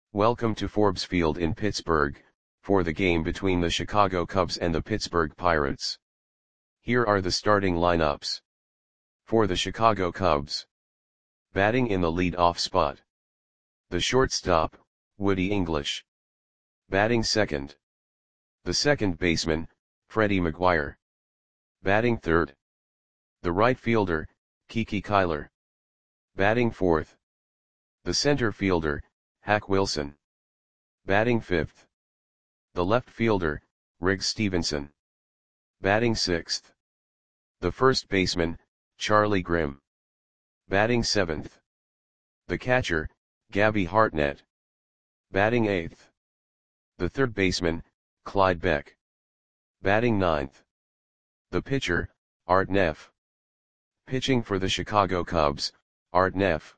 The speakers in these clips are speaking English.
Welcome to Forbes Field in Pittsburgh, for the game between the Chicago Cubs and the Pittsburgh Pirates. Here are the starting lineups. For the Chicago Cubs. Batting in the lead-off spot. The shortstop, Woody English. Batting second. The second baseman, Freddie McGuire. Batting third. The right fielder, Kiki Kyler. Batting fourth. The center fielder, Hack Wilson. Batting fifth. The left fielder, Riggs Stephenson. Batting sixth. The first baseman, Charlie Grimm. Batting seventh. The catcher, Gabby Hartnett. Batting eighth. The third baseman, Clyde Beck. Batting ninth. The pitcher, Art Neff. Pitching for the Chicago Cubs, Art Neff.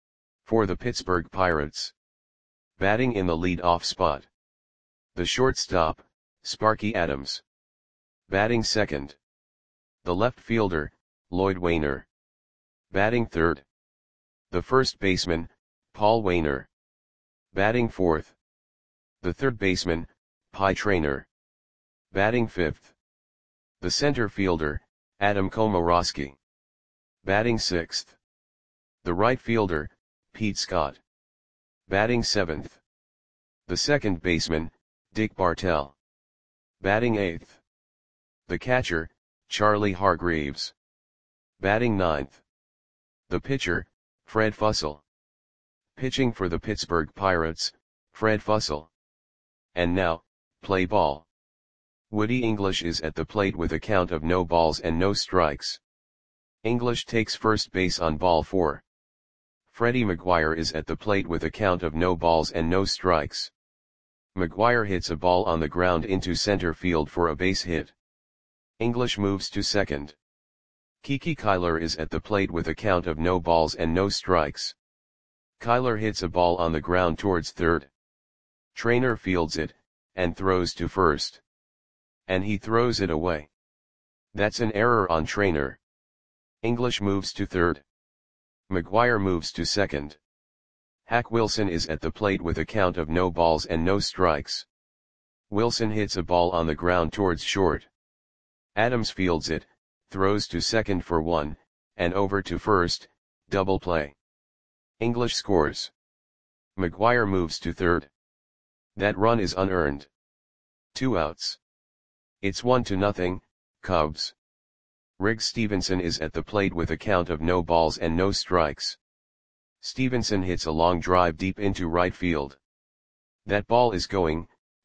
For the Pittsburgh Pirates. Batting in the lead-off spot. The shortstop, Sparky Adams. Batting second. The left fielder, Lloyd Wainer. Batting third. The first baseman, Paul Wainer. Batting fourth. The third baseman, Pie Traynor. Batting fifth. The center fielder, Adam Komoroski. Batting sixth. The right fielder, Pete Scott. Batting seventh. The second baseman, Dick Bartell. Batting eighth. The catcher, Charlie Hargreaves. Batting ninth. The pitcher, Fred Fussell. Pitching for the Pittsburgh Pirates, Fred Fussell. And now, play ball. Woody English is at the plate with a count of no balls and no strikes. English takes first base on ball 4. Freddie McGuire is at the plate with a count of no balls and no strikes. McGuire hits a ball on the ground into center field for a base hit. English moves to second. Kiki Kyler is at the plate with a count of no balls and no strikes. Kyler hits a ball on the ground towards third. Traynor fields it, and throws to first. And he throws it away. That's an error on Traynor. English moves to third. McGuire moves to second. Hack Wilson is at the plate with a count of no balls and no strikes. Wilson hits a ball on the ground towards short. Adams fields it, throws to second for 1, and over to first, double play. English scores. McGuire moves to third. That run is unearned. 2 outs. It's 1-0, Cubs. Riggs Stephenson is at the plate with a count of no balls and no strikes. Stephenson hits a long drive deep into right field. That ball is gone.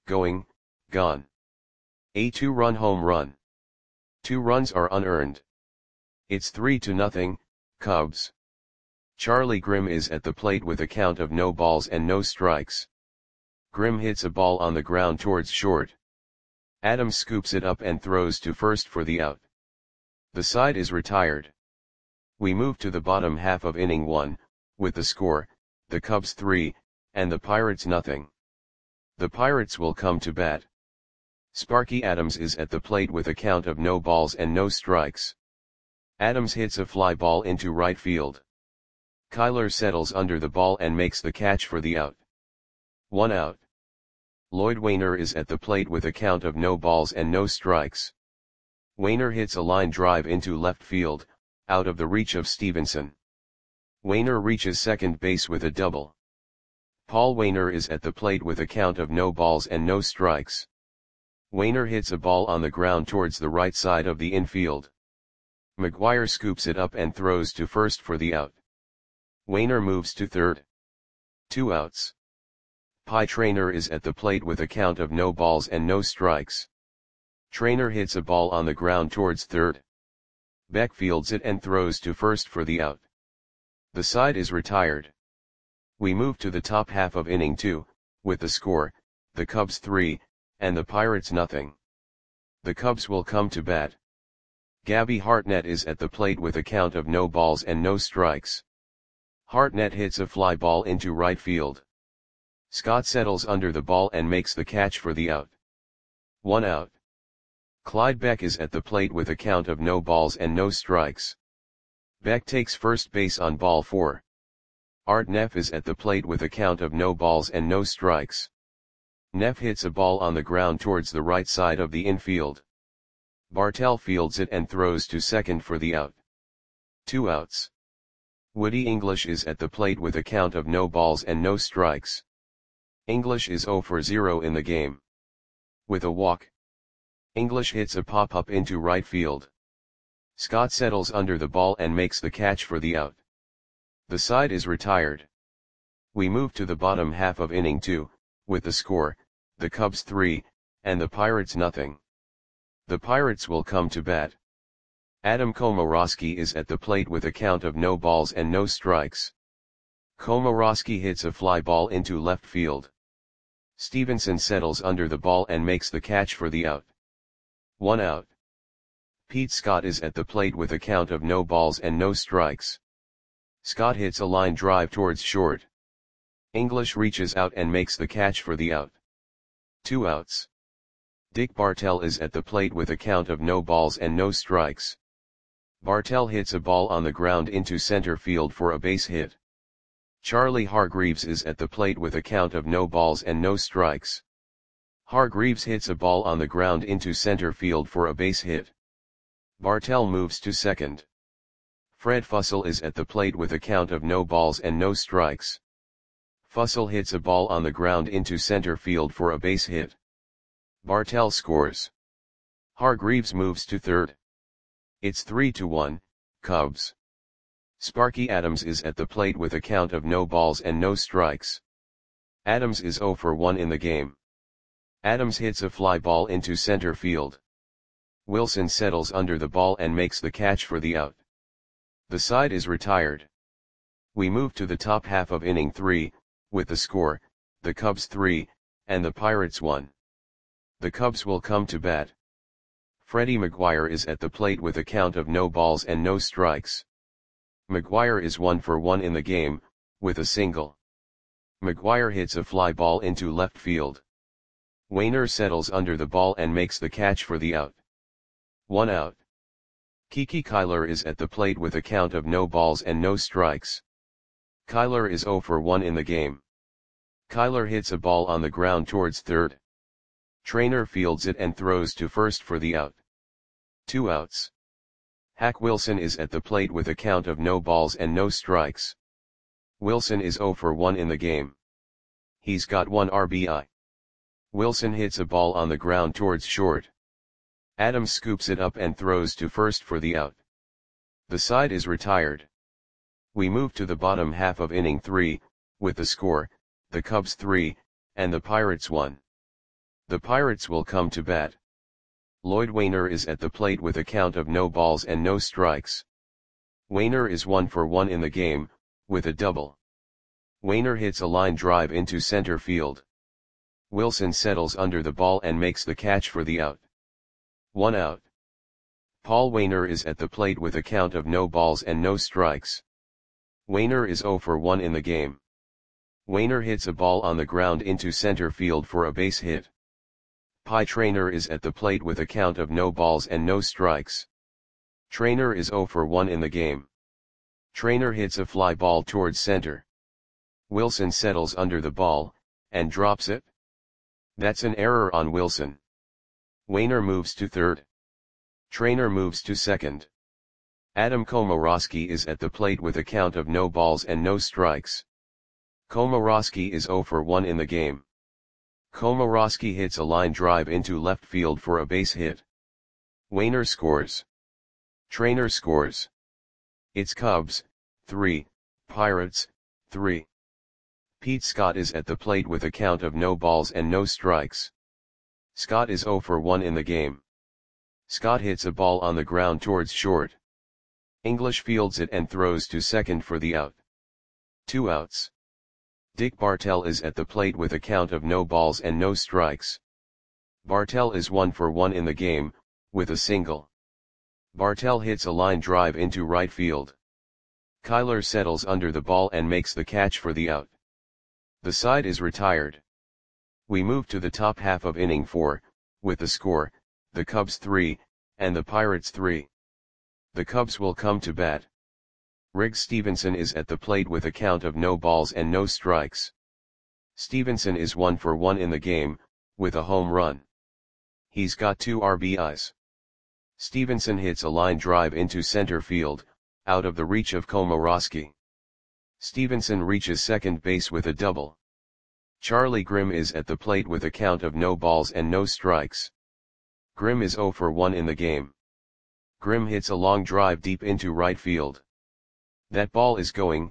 A 2-run home run. 2 runs are unearned. It's 3-0, Cubs. Charlie Grimm is at the plate with a count of no balls and no strikes. Grimm hits a ball on the ground towards short. Adams scoops it up and throws to first for the out. The side is retired. We move to the bottom half of inning 1, with the score, the Cubs 3, and the Pirates nothing. The Pirates will come to bat. Sparky Adams is at the plate with a count of no balls and no strikes. Adams hits a fly ball into right field. Kyler settles under the ball and makes the catch for the out. 1 out. Lloyd Wainer is at the plate with a count of no balls and no strikes. Wainer hits a line drive into left field, out of the reach of Stephenson. Wainer reaches second base with a double. Paul Wainer is at the plate with a count of no balls and no strikes. Wainer hits a ball on the ground towards the right side of the infield. McGuire scoops it up and throws to first for the out. Wainer moves to third. 2 outs. Pie Traynor is at the plate with a count of no balls and no strikes. Traynor hits a ball on the ground towards third. Beck fields it and throws to first for the out. The side is retired. We move to the top half of inning 2, with the score, the Cubs 3, and the Pirates nothing. The Cubs will come to bat. Gabby Hartnett is at the plate with a count of no balls and no strikes. Hartnett hits a fly ball into right field. Scott settles under the ball and makes the catch for the out. 1 out. Clyde Beck is at the plate with a count of no balls and no strikes. Beck takes first base on ball 4. Art Neff is at the plate with a count of no balls and no strikes. Neff hits a ball on the ground towards the right side of the infield. Bartel fields it and throws to second for the out. 2 outs. Woody English is at the plate with a count of no balls and no strikes. English is 0 for 0 in the game. With a walk, English hits a pop-up into right field. Scott settles under the ball and makes the catch for the out. The side is retired. We move to the bottom half of inning 2, with the score, the Cubs 3, and the Pirates nothing. The Pirates will come to bat. Adam Komorowski is at the plate with a count of no balls and no strikes. Komorowski hits a fly ball into left field. Stevenson settles under the ball and makes the catch for the out. 1 out. Pete Scott is at the plate with a count of no balls and no strikes. Scott hits a line drive towards short. English reaches out and makes the catch for the out. 2 outs. Dick Bartel is at the plate with a count of no balls and no strikes. Bartel hits a ball on the ground into center field for a base hit. Charlie Hargreaves is at the plate with a count of no balls and no strikes. Hargreaves hits a ball on the ground into center field for a base hit. Bartel moves to second. Fred Fussell is at the plate with a count of no balls and no strikes. Fussell hits a ball on the ground into center field for a base hit. Bartel scores. Hargreaves moves to third. It's 3-1, Cubs. Sparky Adams is at the plate with a count of no balls and no strikes. Adams is 0 for 1 in the game. Adams hits a fly ball into center field. Wilson settles under the ball and makes the catch for the out. The side is retired. We move to the top half of inning 3, with the score, the Cubs 3, and the Pirates 1. The Cubs will come to bat. Freddie McGuire is at the plate with a count of no balls and no strikes. McGuire is 1 for 1 in the game, with a single. McGuire hits a fly ball into left field. Wainer settles under the ball and makes the catch for the out. 1 out. Kiki Kyler is at the plate with a count of no balls and no strikes. Kyler is 0 for 1 in the game. Kyler hits a ball on the ground towards third. Trainer fields it and throws to first for the out. 2 outs. Hack Wilson is at the plate with a count of no balls and no strikes. Wilson is 0 for 1 in the game. He's got 1 RBI. Wilson hits a ball on the ground towards short. Adams scoops it up and throws to first for the out. The side is retired. We move to the bottom half of inning 3, with the score, the Cubs 3, and the Pirates 1. The Pirates will come to bat. Lloyd Wainer is at the plate with a count of no balls and no strikes. Wainer is 1 for 1 in the game, with a double. Wainer hits a line drive into center field. Wilson settles under the ball and makes the catch for the out. 1 out. Paul Wainer is at the plate with a count of no balls and no strikes. Wainer is 0 for 1 in the game. Wainer hits a ball on the ground into center field for a base hit. Pie Trainer is at the plate with a count of no balls and no strikes. Trainer is 0 for 1 in the game. Trainer hits a fly ball towards center. Wilson settles under the ball, and drops it. That's an error on Wilson. Wainer moves to third. Trainer moves to second. Adam Komorowski is at the plate with a count of no balls and no strikes. Komorowski is 0 for 1 in the game. Komorowski hits a line drive into left field for a base hit. Wainer scores. Trainer scores. It's Cubs, 3, Pirates, 3. Pete Scott is at the plate with a count of no balls and no strikes. Scott is 0 for 1 in the game. Scott hits a ball on the ground towards short. English fields it and throws to second for the out. 2 outs. Dick Bartel is at the plate with a count of no balls and no strikes. Bartel is 1 for 1 in the game, with a single. Bartel hits a line drive into right field. Kyler settles under the ball and makes the catch for the out. The side is retired. We move to the top half of inning 4, with the score, the Cubs 3, and the Pirates 3. The Cubs will come to bat. Riggs Stevenson is at the plate with a count of no balls and no strikes. Stevenson is 1 for 1 in the game, with a home run. He's got 2 RBIs. Stevenson hits a line drive into center field, out of the reach of Komoroski. Stevenson reaches second base with a double. Charlie Grimm is at the plate with a count of no balls and no strikes. Grimm is 0 for 1 in the game. Grimm hits a long drive deep into right field. That ball is gone.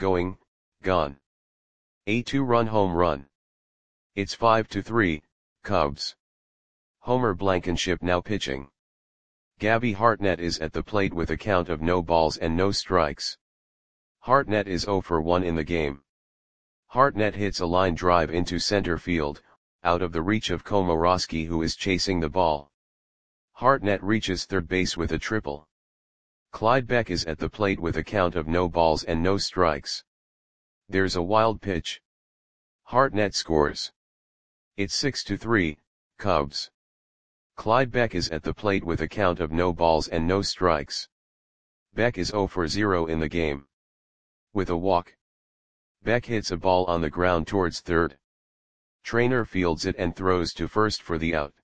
A 2-run home run. It's 5-3, Cubs. Homer Blankenship now pitching. Gabby Hartnett is at the plate with a count of no balls and no strikes. Hartnett is 0 for 1 in the game. Hartnett hits a line drive into center field, out of the reach of Komoroski, who is chasing the ball. Hartnett reaches third base with a triple. Clyde Beck is at the plate with a count of no balls and no strikes. There's a wild pitch. Hartnett scores. It's 6-3, Cubs. Clyde Beck is at the plate with a count of no balls and no strikes. Beck is 0 for 0 in the game. With a walk. Beck hits a ball on the ground towards third. Trainer fields it and throws to first for the out.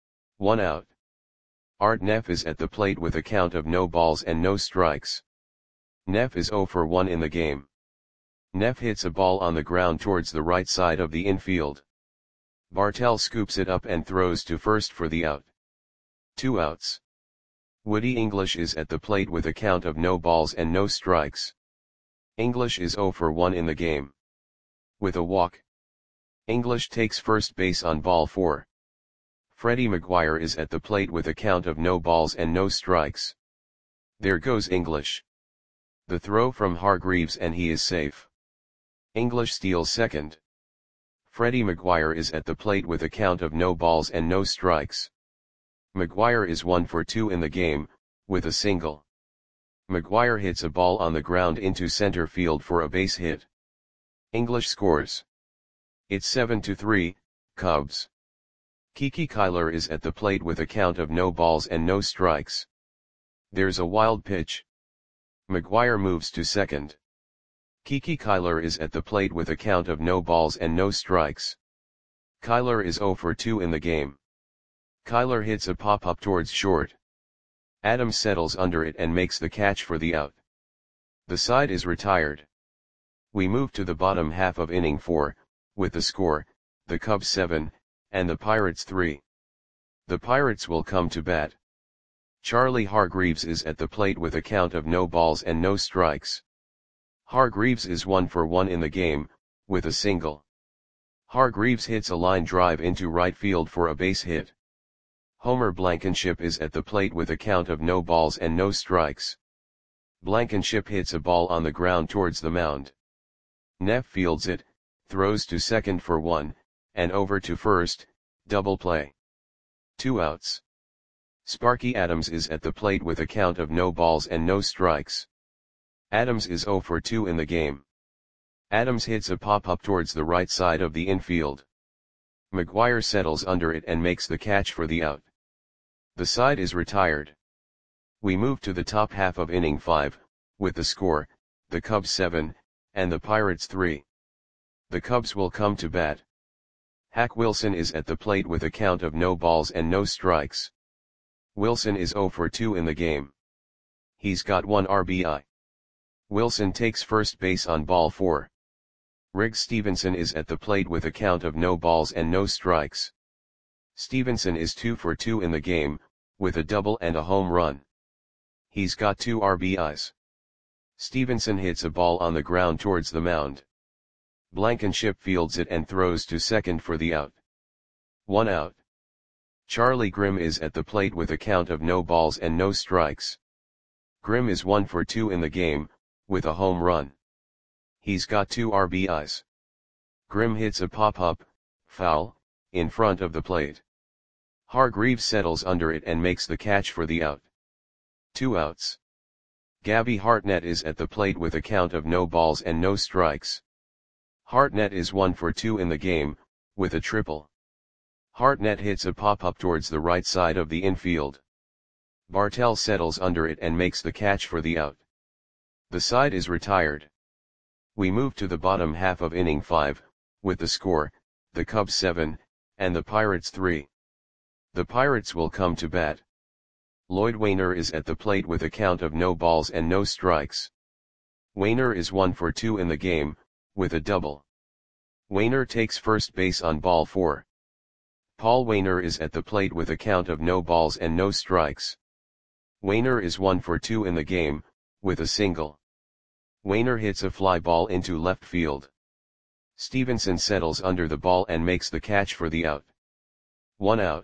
1 out. Art Neff is at the plate with a count of no balls and no strikes. Neff is 0 for 1 in the game. Neff hits a ball on the ground towards the right side of the infield. Bartell scoops it up and throws to first for the out. 2 outs. Woody English is at the plate with a count of no balls and no strikes. English is 0 for 1 in the game. With a walk. English takes first base on ball 4. Freddie McGuire is at the plate with a count of no balls and no strikes. There goes English. The throw from Hargreaves and he is safe. English steals second. Freddie McGuire is at the plate with a count of no balls and no strikes. McGuire is 1 for 2 in the game, with a single. McGuire hits a ball on the ground into center field for a base hit. English scores. It's 7-3, Cubs. Kiki Kyler is at the plate with a count of no balls and no strikes. There's a wild pitch. McGuire moves to second. Kiki Kyler is at the plate with a count of no balls and no strikes. Kyler is 0 for 2 in the game. Kyler hits a pop-up towards short. Adams settles under it and makes the catch for the out. The side is retired. We move to the bottom half of inning 4, with the score, the Cubs 7, and the Pirates 3. The Pirates will come to bat. Charlie Hargreaves is at the plate with a count of no balls and no strikes. Hargreaves is 1 for 1 in the game, with a single. Hargreaves hits a line drive into right field for a base hit. Homer Blankenship is at the plate with a count of no balls and no strikes. Blankenship hits a ball on the ground towards the mound. Neff fields it, throws to second for 1, and over to first, double play. 2 outs. Sparky Adams is at the plate with a count of no balls and no strikes. Adams is 0 for 2 in the game. Adams hits a pop-up towards the right side of the infield. McGuire settles under it and makes the catch for the out. The side is retired. We move to the top half of inning 5, with the score, the Cubs 7, and the Pirates 3. The Cubs will come to bat. Hack Wilson is at the plate with a count of no balls and no strikes. Wilson is 0 for 2 in the game. He's got 1 RBI. Wilson takes first base on ball 4. Riggs Stevenson is at the plate with a count of no balls and no strikes. Stevenson is 2 for 2 in the game, with a double and a home run. He's got 2 RBIs. Stevenson hits a ball on the ground towards the mound. Blankenship fields it and throws to second for the out. 1 out. Charlie Grimm is at the plate with a count of no balls and no strikes. Grimm is 1 for 2 in the game, with a home run. He's got 2 RBIs. Grimm hits a pop-up, foul, in front of the plate. Hargreaves settles under it and makes the catch for the out. 2 outs. Gabby Hartnett is at the plate with a count of no balls and no strikes. Hartnett is 1 for 2 in the game, with a triple. Hartnett hits a pop-up towards the right side of the infield. Bartell settles under it and makes the catch for the out. The side is retired. We move to the bottom half of inning 5, with the score, the Cubs 7, and the Pirates 3. The Pirates will come to bat. Lloyd Wainer is at the plate with a count of no balls and no strikes. Wainer is 1 for 2 in the game, with a double. Wainer takes first base on ball 4. Paul Wainer is at the plate with a count of no balls and no strikes. Wainer is 1 for 2 in the game, with a single. Wainer hits a fly ball into left field. Stevenson settles under the ball and makes the catch for the out. 1 out.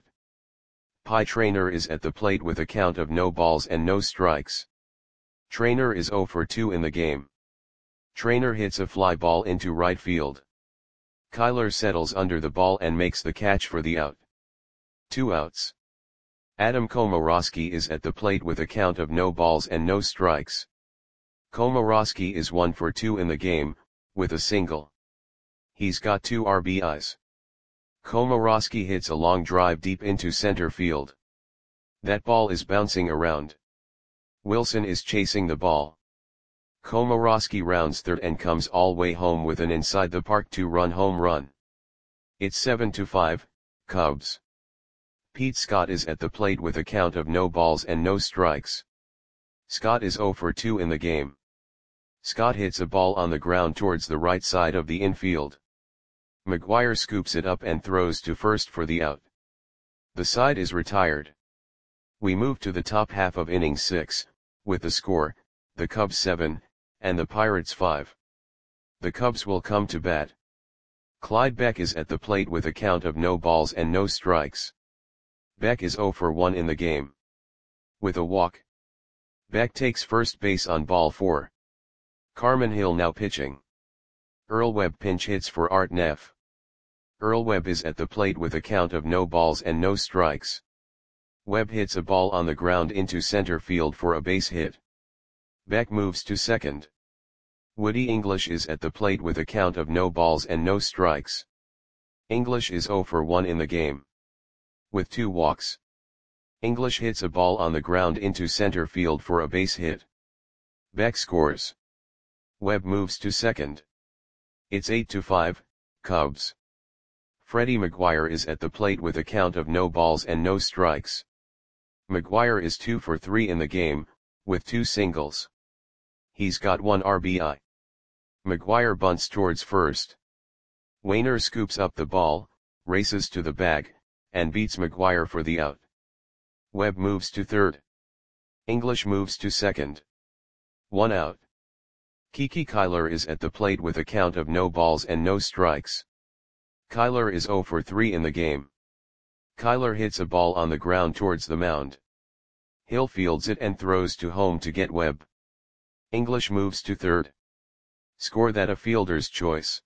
Pie Traynor is at the plate with a count of no balls and no strikes. Traynor is 0 for 2 in the game. Traynor hits a fly ball into right field. Kyler settles under the ball and makes the catch for the out. 2 outs. Adam Komoroski is at the plate with a count of no balls and no strikes. Komoroski is 1 for 2 in the game, with a single. He's got 2 RBIs. Komoroski hits a long drive deep into center field. That ball is bouncing around. Wilson is chasing the ball. Komoroski rounds third and comes all way home with an inside the park 2-run home run. It's 7-5, Cubs. Pete Scott is at the plate with a count of no balls and no strikes. Scott is 0 for 2 in the game. Scott hits a ball on the ground towards the right side of the infield. McGuire scoops it up and throws to first for the out. The side is retired. We move to the top half of inning 6, with the score, the Cubs 7, and the Pirates 5. The Cubs will come to bat. Clyde Beck is at the plate with a count of no balls and no strikes. Beck is 0 for 1 in the game. With a walk. Beck takes first base on ball 4. Carmen Hill now pitching. Earl Webb pinch hits for Art Neff. Earl Webb is at the plate with a count of no balls and no strikes. Webb hits a ball on the ground into center field for a base hit. Beck moves to second. Woody English is at the plate with a count of no balls and no strikes. English is 0 for 1 in the game. With 2 walks. English hits a ball on the ground into center field for a base hit. Beck scores. Webb moves to second. It's 8-5, Cubs. Freddie McGuire is at the plate with a count of no balls and no strikes. McGuire is 2 for 3 in the game, with 2 singles. He's got 1 RBI. McGuire bunts towards first. Wainer scoops up the ball, races to the bag, and beats McGuire for the out. Webb moves to third. English moves to second. 1 out. Kiki Kyler is at the plate with a count of no balls and no strikes. Kyler is 0 for 3 in the game. Kyler hits a ball on the ground towards the mound. Hill fields it and throws to home to get Webb. English moves to third. Score that a fielder's choice.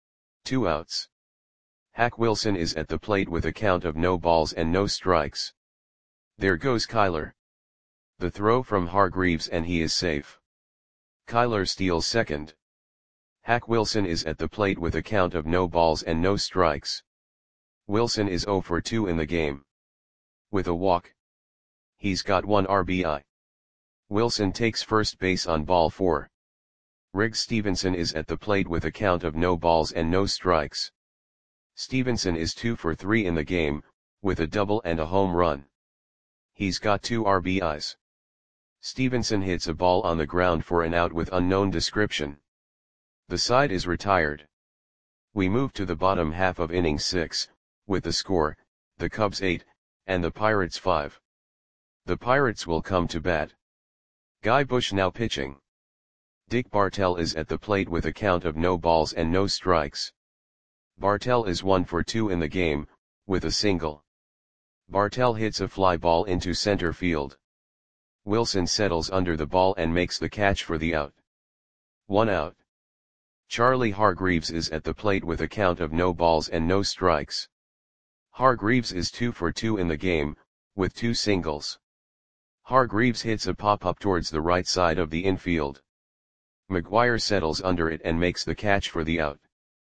2 outs. Hack Wilson is at the plate with a count of no balls and no strikes. There goes Kyler. The throw from Hargreaves and he is safe. Kyler steals second. Hack Wilson is at the plate with a count of no balls and no strikes. Wilson is 0 for 2 in the game. With a walk. He's got 1 RBI. Wilson takes first base on ball 4. Riggs Stevenson is at the plate with a count of no balls and no strikes. Stevenson is 2 for 3 in the game, with a double and a home run. He's got 2 RBIs. Stevenson hits a ball on the ground for an out with unknown description. The side is retired. We move to the bottom half of inning 6, with the score, the Cubs 8, and the Pirates 5. The Pirates will come to bat. Guy Bush now pitching. Dick Bartell is at the plate with a count of no balls and no strikes. Bartell is 1 for 2 in the game, with a single. Bartell hits a fly ball into center field. Wilson settles under the ball and makes the catch for the out. 1 out. Charlie Hargreaves is at the plate with a count of no balls and no strikes. Hargreaves is 2 for 2 in the game, with 2 singles. Hargreaves hits a pop-up towards the right side of the infield. McGuire settles under it and makes the catch for the out.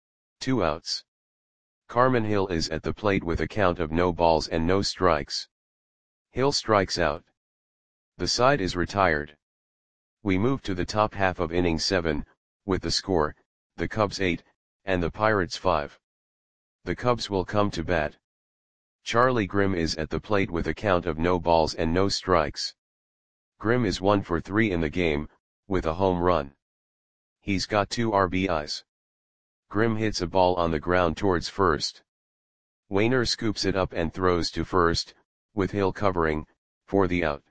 2 outs. Carmen Hill is at the plate with a count of no balls and no strikes. Hill strikes out. The side is retired. We move to the top half of inning 7, with the score, the Cubs 8, and the Pirates 5. The Cubs will come to bat. Charlie Grimm is at the plate with a count of no balls and no strikes. Grimm is 1 for 3 in the game, with a home run. He's got 2 RBIs. Grimm hits a ball on the ground towards first. Wainer scoops it up and throws to first, with Hill covering, for the out.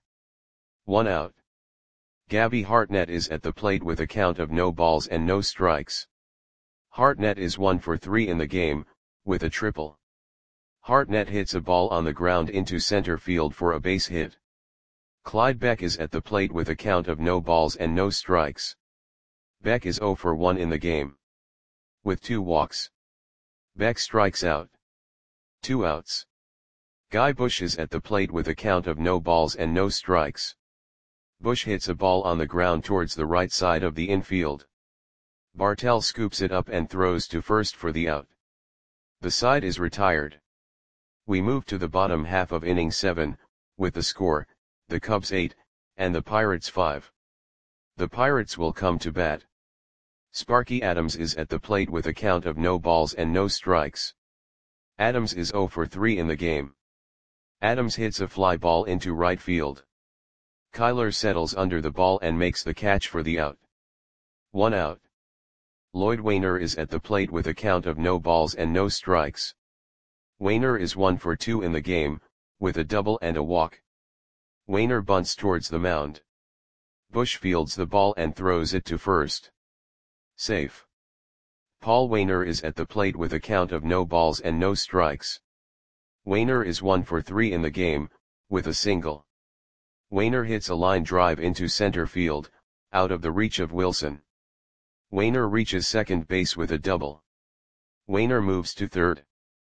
1 out. Gabby Hartnett is at the plate with a count of no balls and no strikes. Hartnett is 1 for 3 in the game, with a triple. Hartnett hits a ball on the ground into center field for a base hit. Clyde Beck is at the plate with a count of no balls and no strikes. Beck is 0 for 1 in the game, with 2 walks. Beck strikes out. 2 outs. Guy Bush is at the plate with a count of no balls and no strikes. Bush hits a ball on the ground towards the right side of the infield. Bartell scoops it up and throws to first for the out. The side is retired. We move to the bottom half of inning 7, with the score, the Cubs 8, and the Pirates 5. The Pirates will come to bat. Sparky Adams is at the plate with a count of no balls and no strikes. Adams is 0 for 3 in the game. Adams hits a fly ball into right field. Kyler settles under the ball and makes the catch for the out. 1 out. Lloyd Wainer is at the plate with a count of no balls and no strikes. Wainer is 1 for 2 in the game, with a double and a walk. Wainer bunts towards the mound. Bush fields the ball and throws it to first. Safe. Paul Wainer is at the plate with a count of no balls and no strikes. Wainer is 1 for 3 in the game, with a single. Wainer hits a line drive into center field, out of the reach of Wilson. Wainer reaches second base with a double. Wainer moves to third.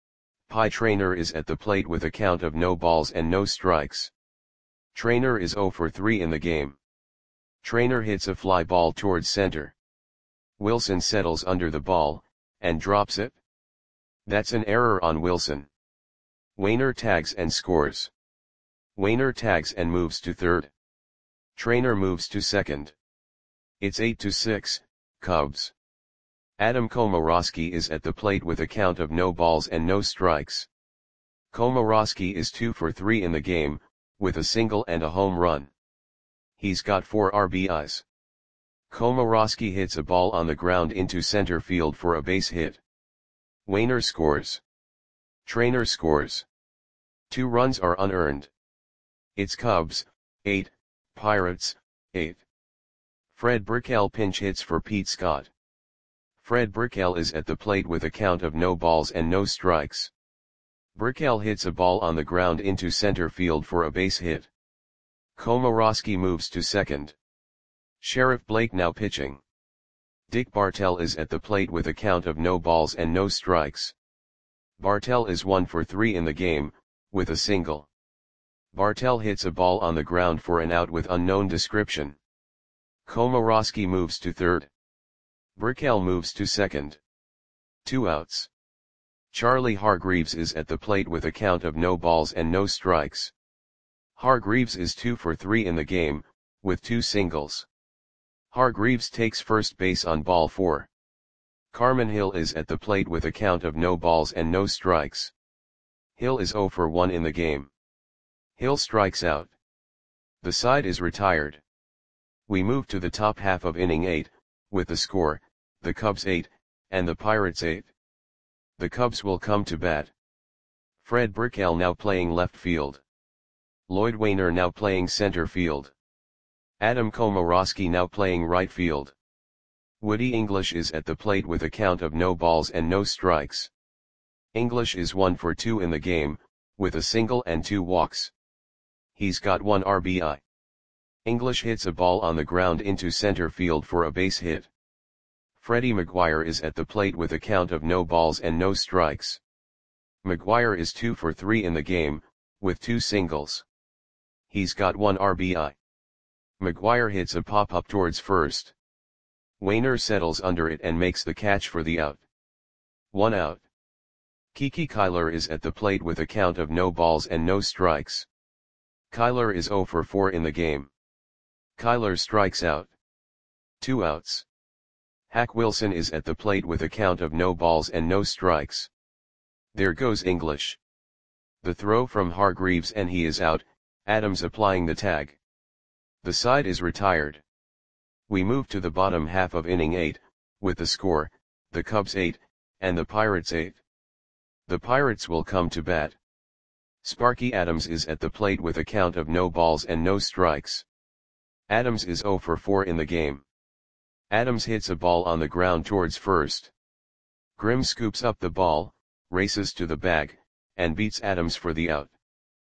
Pie Traynor is at the plate with a count of no balls and no strikes. Traynor is 0 for 3 in the game. Traynor hits a fly ball towards center. Wilson settles under the ball, and drops it. That's an error on Wilson. Wainer tags and scores. Wainer tags and moves to third. Traynor moves to second. It's 8-6, Cubs. Adam Komorowski is at the plate with a count of no balls and no strikes. Komorowski is 2 for 3 in the game, with a single and a home run. He's got 4 RBIs. Komorowski hits a ball on the ground into center field for a base hit. Wainer scores. Traynor scores. 2 runs are unearned. It's Cubs, 8, Pirates, 8. Fred Brickell pinch hits for Pete Scott. Fred Brickell is at the plate with a count of no balls and no strikes. Brickell hits a ball on the ground into center field for a base hit. Komorowski moves to second. Sheriff Blake now pitching. Dick Bartell is at the plate with a count of no balls and no strikes. Bartell is 1 for 3 in the game, with a single. Bartell hits a ball on the ground for an out with unknown description. Komorowski moves to third. Brickell moves to second. 2 outs. Charlie Hargreaves is at the plate with a count of no balls and no strikes. Hargreaves is 2 for 3 in the game, with 2 singles. Hargreaves takes first base on ball 4. Carmen Hill is at the plate with a count of no balls and no strikes. Hill is 0 for 1 in the game. Hill strikes out. The side is retired. We move to the top half of inning 8, with the score, the Cubs 8, and the Pirates 8. The Cubs will come to bat. Fred Brickell now playing left field. Lloyd Wainer now playing center field. Adam Komorowski now playing right field. Woody English is at the plate with a count of no balls and no strikes. English is 1 for 2 in the game, with a single and 2 walks. He's got 1 RBI. English hits a ball on the ground into center field for a base hit. Freddie McGuire is at the plate with a count of no balls and no strikes. McGuire is 2 for 3 in the game, with 2 singles. He's got 1 RBI. McGuire hits a pop-up towards first. Wainer settles under it and makes the catch for the out. 1 out. Kiki Kyler is at the plate with a count of no balls and no strikes. Kyler is 0 for 4 in the game. Kyler strikes out. 2 outs. Hack Wilson is at the plate with a count of no balls and no strikes. There goes English. The throw from Hargreaves and he is out, Adams applying the tag. The side is retired. We move to the bottom half of inning 8, with the score, the Cubs 8, and the Pirates 8. The Pirates will come to bat. Sparky Adams is at the plate with a count of no balls and no strikes. Adams is 0 for 4 in the game. Adams hits a ball on the ground towards first. Grimm scoops up the ball, races to the bag, and beats Adams for the out.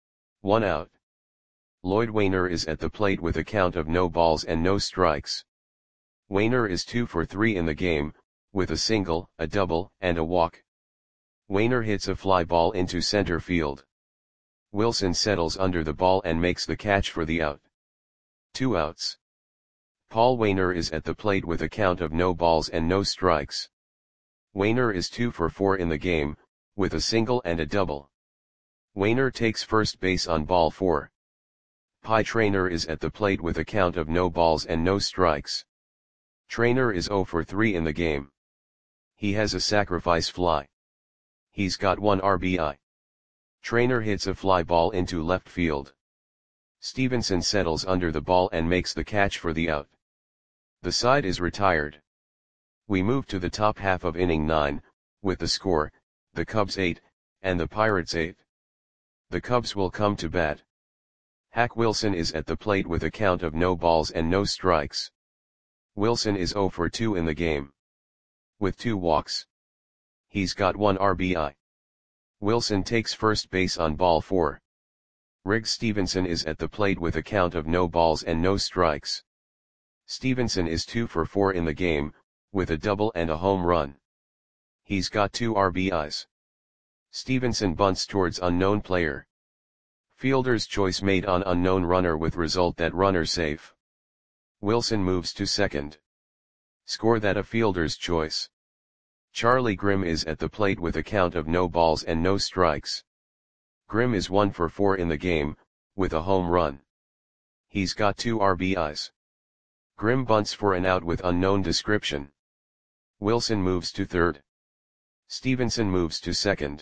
1 out. Lloyd Wainer is at the plate with a count of no balls and no strikes. Wainer is 2 for 3 in the game, with a single, a double, and a walk. Wainer hits a fly ball into center field. Wilson settles under the ball and makes the catch for the out. 2 outs. Paul Wainer is at the plate with a count of no balls and no strikes. Wainer is 2 for 4 in the game, with a single and a double. Wainer takes first base on ball 4. Pie Traynor is at the plate with a count of no balls and no strikes. Traynor is 0 for 3 in the game. He has a sacrifice fly. He's got 1 RBI. Traynor hits a fly ball into left field. Stevenson settles under the ball and makes the catch for the out. The side is retired. We move to the top half of inning 9, with the score, the Cubs 8, and the Pirates 8. The Cubs will come to bat. Hack Wilson is at the plate with a count of no balls and no strikes. Wilson is 0 for 2 in the game. With 2 walks. He's got 1 RBI. Wilson takes first base on ball 4. Riggs Stevenson is at the plate with a count of no balls and no strikes. Stevenson is 2 for 4 in the game, with a double and a home run. He's got 2 RBIs. Stevenson bunts towards unknown player. Fielder's choice made on unknown runner with result that runner safe. Wilson moves to second. Score that a fielder's choice. Charlie Grimm is at the plate with a count of no balls and no strikes. Grimm is 1 for 4 in the game, with a home run. He's got 2 RBIs. Grimm bunts for an out with unknown description. Wilson moves to third. Stevenson moves to second.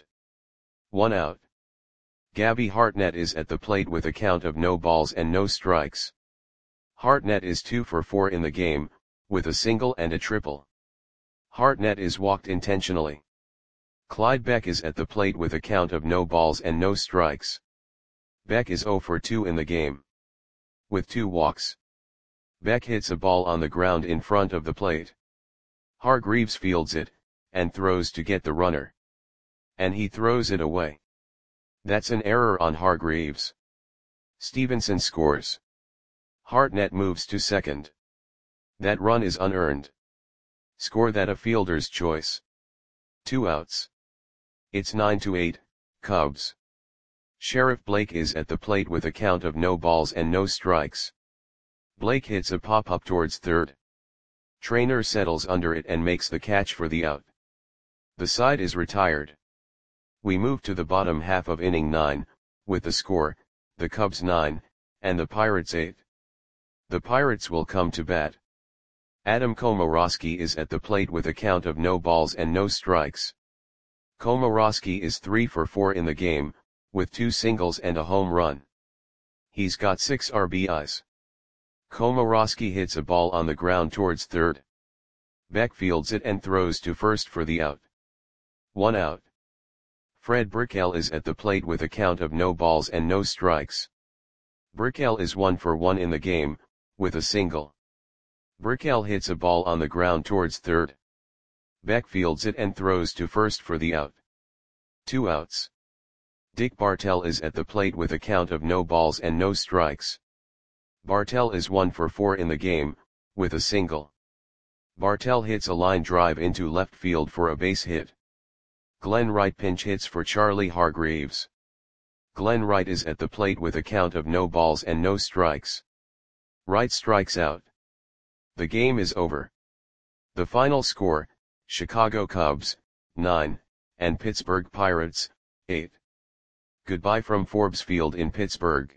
1 out. Gabby Hartnett is at the plate with a count of no balls and no strikes. Hartnett is 2 for 4 in the game, with a single and a triple. Hartnett is walked intentionally. Clyde Beck is at the plate with a count of no balls and no strikes. Beck is 0 for 2 in the game. With 2 walks. Beck hits a ball on the ground in front of the plate. Hargreaves fields it, and throws to get the runner. And he throws it away. That's an error on Hargreaves. Stevenson scores. Hartnett moves to second. That run is unearned. Score that a fielder's choice. 2 outs. It's 9-8, Cubs. Sheriff Blake is at the plate with a count of no balls and no strikes. Blake hits a pop-up towards third. Traynor settles under it and makes the catch for the out. The side is retired. We move to the bottom half of inning 9, with the score, the Cubs 9, and the Pirates 8. The Pirates will come to bat. Adam Komorowski is at the plate with a count of no balls and no strikes. Komorowski is 3 for 4 in the game, with 2 singles and a home run. He's got 6 RBIs. Komorowski hits a ball on the ground towards third. Beck fields it and throws to first for the out. 1 out. Fred Brickell is at the plate with a count of no balls and no strikes. Brickell is 1 for 1 in the game, with a single. Brickell hits a ball on the ground towards third. Beck fields it and throws to first for the out. 2 outs. Dick Bartell is at the plate with a count of no balls and no strikes. Bartell is 1 for 4 in the game, with a single. Bartell hits a line drive into left field for a base hit. Glenn Wright pinch hits for Charlie Hargreaves. Glenn Wright is at the plate with a count of no balls and no strikes. Wright strikes out. The game is over. The final score, Chicago Cubs, 9, and Pittsburgh Pirates, 8. Goodbye from Forbes Field in Pittsburgh.